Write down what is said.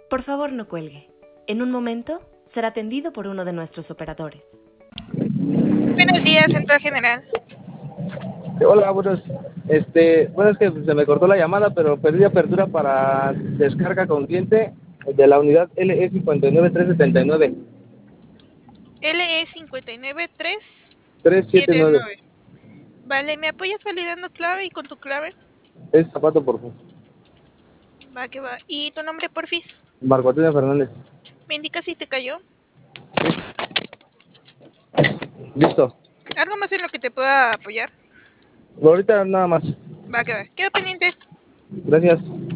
Por favor, no cuelgue. En un momento será atendido por uno de nuestros operadores. Buenos días, Central General. Hola, buenos. Bueno, es que se me cortó la llamada, pero pedí apertura para descarga con cliente de la unidad LE 59379. LE 59379. 379. Vale, ¿me apoyas validando clave y con tu clave? Es zapato, por favor. Va que va. ¿Y tu nombre, porfis? Marco Antonio Fernández. ¿Me indicas si te cayó? Listo. ¿Algo más en lo que te pueda apoyar? Ahorita nada más. Va que va. Quedo pendiente. Gracias.